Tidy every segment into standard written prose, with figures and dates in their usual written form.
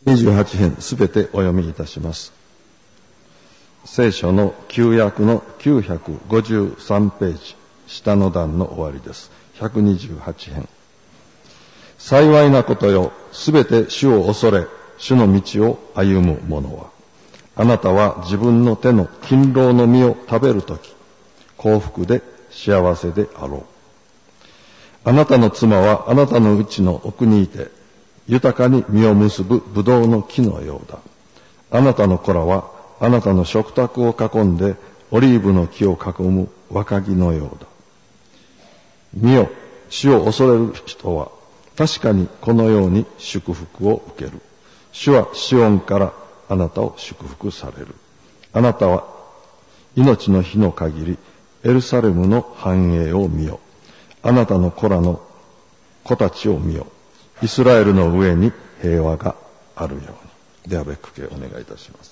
28編すべてお読みいたします。聖書の旧約の953ページ、下の段の終わりです。128編。幸いなことよ、すべて主を恐れ、主の道を歩む者は。あなたは自分の手の勤労の実を食べるとき、幸福で幸せであろう。あなたの妻はあなたのうちの奥にいて、豊かに実を結ぶブドウの木のようだ。あなたの子らはあなたの食卓を囲んでオリーブの木を囲む若木のようだ。見よ、主を恐れる人は確かにこのように祝福を受ける。主はシオンからあなたを祝福される。あなたは命の日の限りエルサレムの繁栄を見よ。あなたの子らの子たちを見よ。イスラエルの上に平和があるように。では別句形お願いいたします。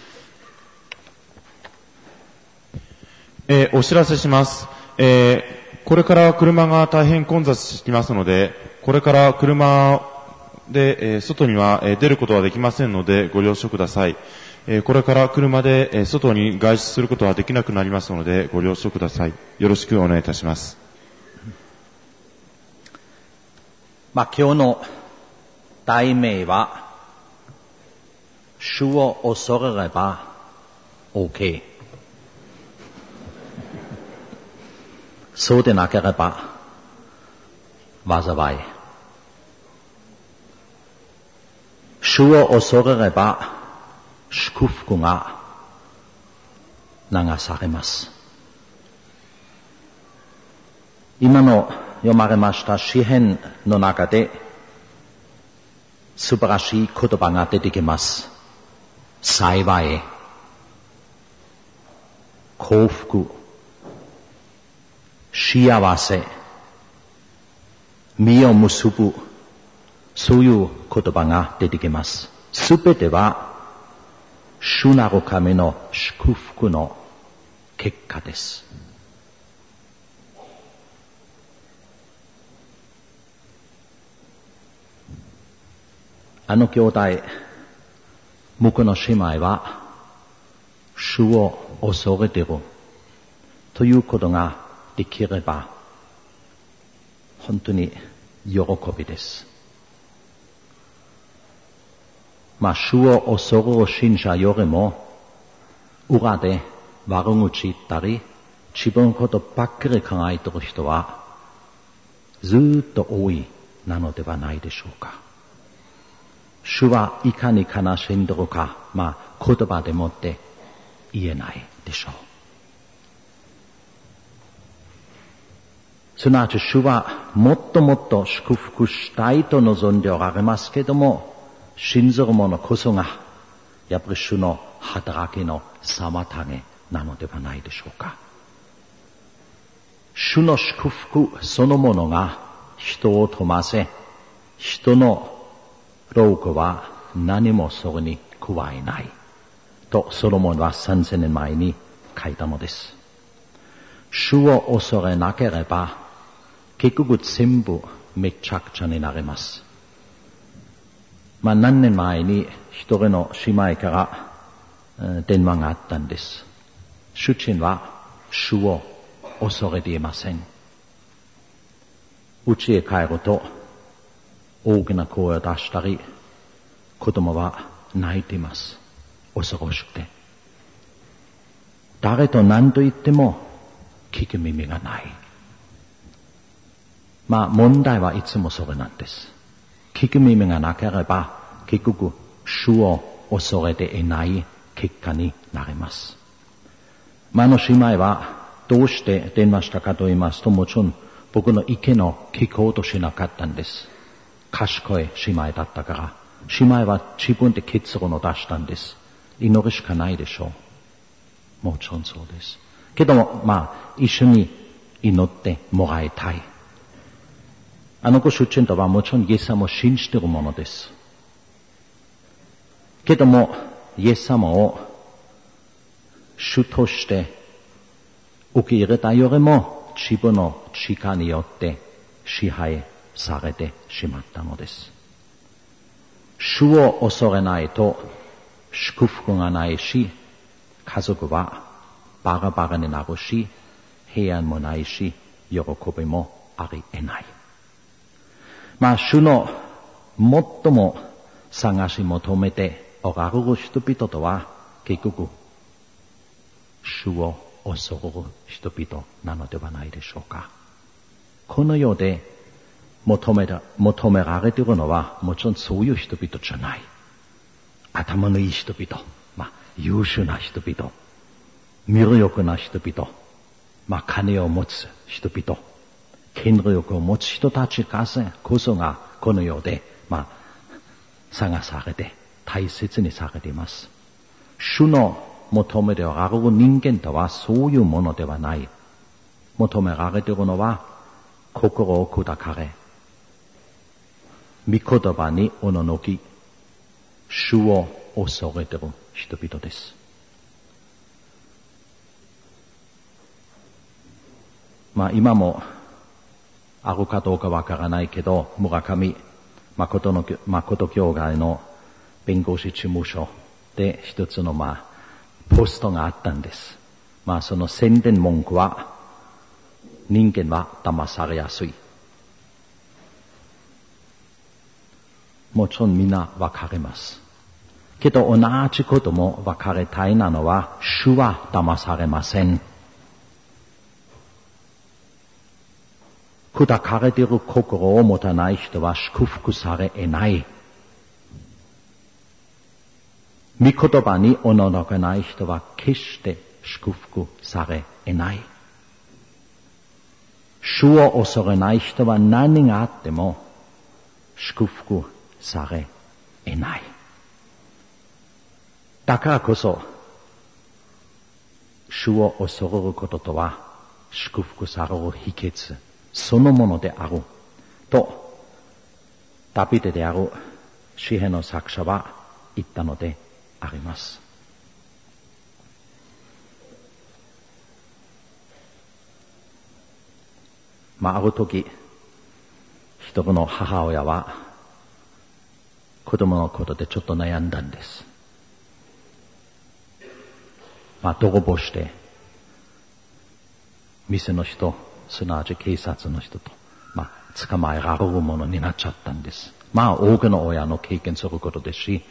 お知らせします。これから車が大変混雑してきますので、これから車で、外には出ることはできませんのでご了承ください。これから車で外に外出することはできなくなりますのでご了承ください。よろしくお願いいたします。 今日の題名は、主を恐れれば OK。そうでなければ災い。主を恐れれば祝福が流されます。今の読まれました詩編の中で素晴らしい言葉が出てきます。幸い、幸福、幸せ、実を結ぶ、そういう言葉が出てきます。すべては主なる神の祝福の結果です。あの兄弟、向こうの姉妹は主を恐れているということができれば本当に喜びです。主を恐れる信者よりも裏で悪口言ったり自分のことばっかり考えている人はずっと多いなのではないでしょうか。主はいかに悲しんでいるか、言葉でもって言えないでしょう。すなわち主はもっともっと祝福したいと望んでおられますけれども、信ずる者こそがやっぱり主の働きの妨げなのではないでしょうか。主の祝福そのものが人を富ませ、人の老後は何もそれに加えないとソロモンは3000年前に書いたのです。主を恐れなければ結局全部めちゃくちゃになります。何年前に一人の姉妹から電話があったんです。主人は主を恐れていません。家へ帰ると大きな声を出したり、子供は泣いています。恐ろしくて。誰と何と言っても聞く耳がない。問題はいつもそれなんです。聞く耳がなければ結局主を恐れていない結果になります。姉妹はどうして電話したかと言いますと、もちろん僕の意見を聞こうとしなかったんです。賢い姉妹だったから。姉妹は自分で結論を出したんです。祈るしかないでしょう。もちろんそうです。けども、一緒に祈ってもらいたい。あの子主人とはもちろんイエス様を信じているものです。けども、イエス様を主として受け入れたよりも自分の力によって支配されてしまったのです。 主を恐れないと祝福がないし、家族はバカバカになるし、平安もないし、喜びもあり得ない。主の最も探し求めておられる人々とは、結局、主を恐れる人々なのではないでしょうか。この世で求められているのは、もちろんそういう人々じゃない。頭のいい人々、優秀な人々、魅力な人々、金を持つ人々、権力を持つ人たちこそがこの世で、探されて大切にされています。主の求めでおられる人間とはそういうものではない。求められているのは心を砕かれ、御言葉におののき、主を恐れている人々です。今もあるかどうかわからないけど、村上誠教会の弁護士事務所で一つのポストがあったんです。その宣伝文句は、人間は騙されやすい。もちろんみんなわかります。けど同じこともわかりたいなのは、主は騙されません。砕かれている心を持たない人は祝福され得ない。御言葉におののかない人は決して祝福され得ない。主を恐れない人は何があっても祝福され得ない。だからこそ、主を恐れることとは祝福される秘訣そのものであると、ダビデである詩篇の作者は言ったのであります。ある時、一人の母親は子供のことでちょっと悩んだんです。泥棒して店の人、すなわち警察の人と捕まえられるものになっちゃったんです。多くの親の経験することですし、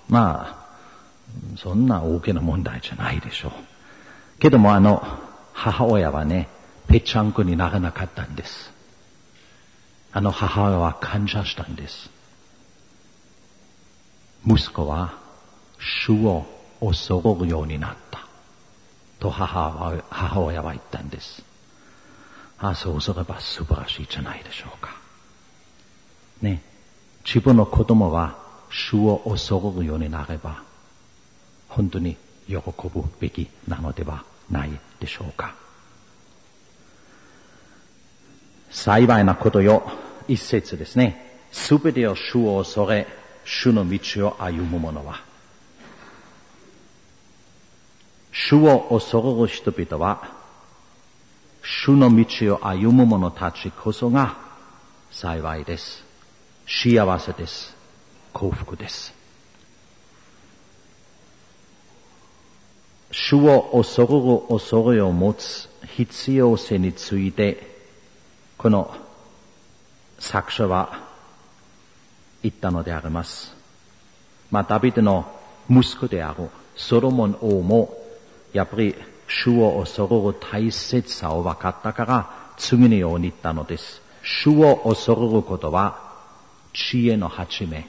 そんな大きな問題じゃないでしょう。けども母親はね、ぺちゃんこにならなかったんです。母親は感謝したんです。息子は主を恐れるようになったと母親は言ったんです。そうすれば素晴らしいじゃないでしょうか。ね、自分の子供は主を恐れるようになれば、本当に喜ぶべきなのではないでしょうか。幸いなことよ、一節ですね。すべてを主を恐れ、主の道を歩む者は。主を恐れる人々は、主の道を歩む者たちこそが幸いです。幸せです。幸福です。主を恐れる恐れを持つ必要性について、この作者は言ったのであります。ダビデの息子であるソロモン王も、やっぱり主を恐れる大切さを分かったから、次のように言ったのです。主を恐れることは知恵の始め。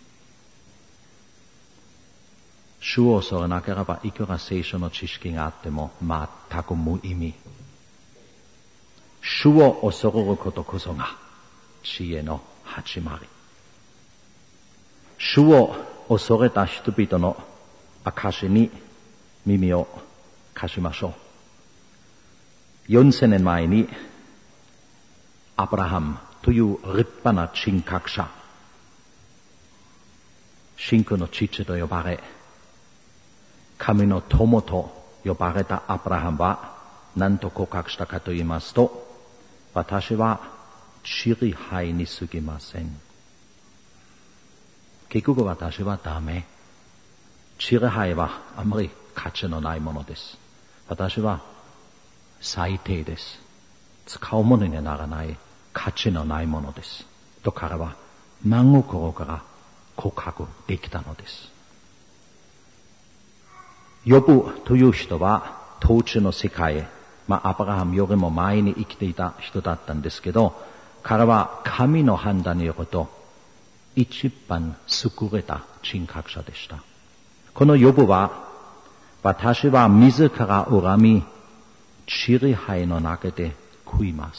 主を恐れなければ、いくら聖書の知識があっても全く無意味。主を恐れることこそが知恵の始まり。主を恐れた人々の証に耳を貸しましょう。4000年前にアブラハムという立派な人格者、信仰の父と呼ばれ、神の友と呼ばれたアブラハムは何と告白したかと言いますと、私は塵灰に過ぎません。 結局私はダメ。血配はあまり価値のないものです。私は最低です。使うものにならない価値のないものです。と彼は真心から告白できたのです。ヨブという人は統治の世界へ、アブラハムよりも前に生きていた人だったんですけど、彼は神の判断によると一番優れた人格者でした。このヨブは、私は自ら恨み、血配の中で食います。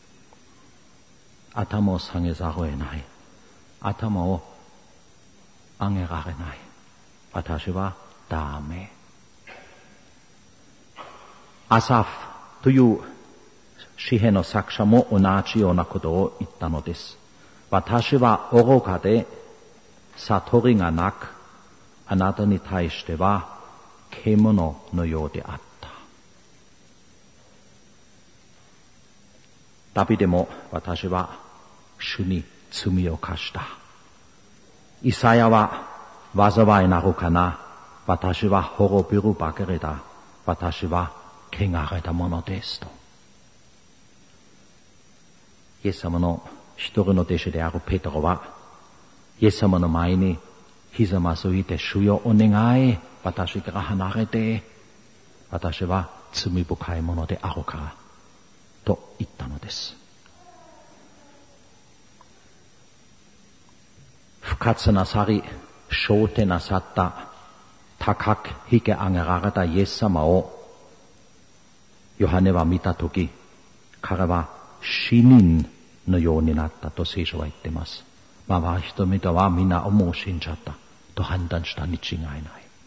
頭を下げざるを得ない。頭を上げられない。私はダメ。アサフという詩篇の作者も同じようなことを言ったのです。私は愚かで悟りがなく、あなたに対しては獣のようであった。ダビデも私は主に罪を犯した。イサヤは災いなるかな。私は滅びるばかりだ。私は汚れたものですと。イエス様の一人の弟子であるペテロは、イエス様の前にひざまずいて、主よお願い、私から離れて、私は罪深いものであるから、と言ったのです。不活なさり、昇天なさった、高く引き上げられたイエス様を、ヨハネは見たとき、彼は死人のようになったと聖書は言っています。人々はみんなもう死んじゃったと判断したに違いない。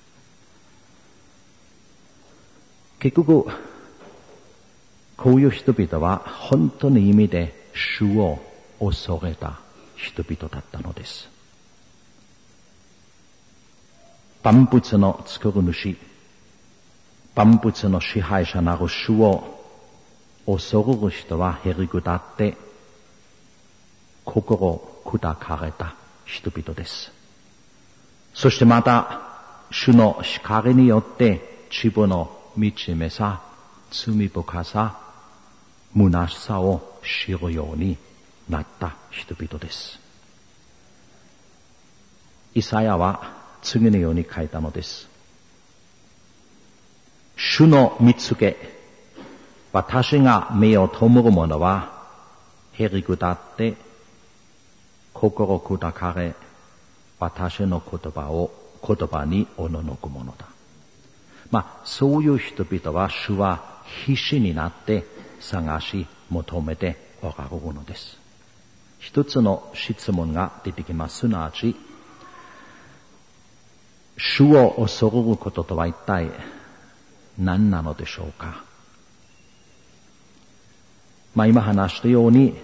結局、こういう人々は本当の意味で主を恐れた人々だったのです。万物の作る主、万物の支配者なる主を恐れる人はへりくだって心砕かれた人々です。そしてまた主の光によって自分の惨めさ、罪深さ、虚しさを知るようになった人々です。イサヤは次のように書いたのです。主の見つけ、私が目を灯る者はへりくだって心砕かれ、私の言葉におののくものだ。そういう人々は主は必死になって探し求めておられるのです。一つの質問が出てきます。すなわち、主を恐れることとは一体何なのでしょうか。今話したように、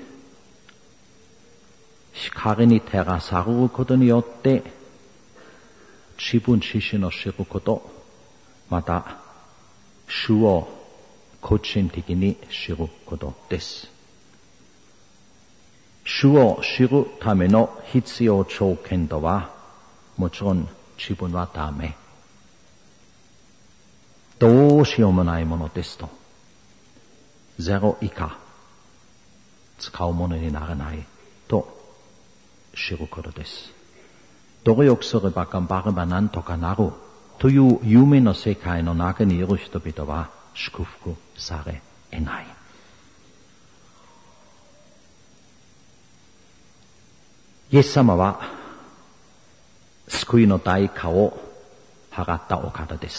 光に照らされることによって自分自身を知ること、また主を個人的に知ることです。主を知るための必要条件とは、もちろん自分はダメ、どうしようもないものですと、ゼロ以下使うものにならないと知ることです。努力すれば頑張ればなんとかなるという夢の世界の中にいる人々は祝福され得ない。イエス様は救いの代価を払ったお方です。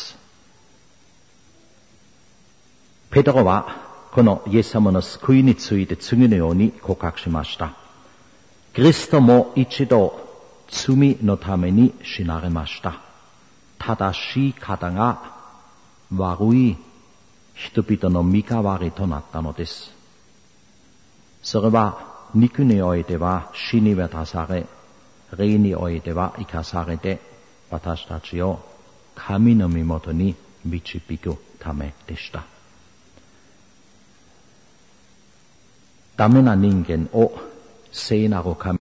ペテロはこのイエス様の救いについて次のように告白しました。キリストも一度罪のために死なれました。正しい方が悪い人々の身代わりとなったのです。それは肉においては死に渡され、霊においては生かされて、私たちを神の身元に導くためでした。ダメな人間を聖なる神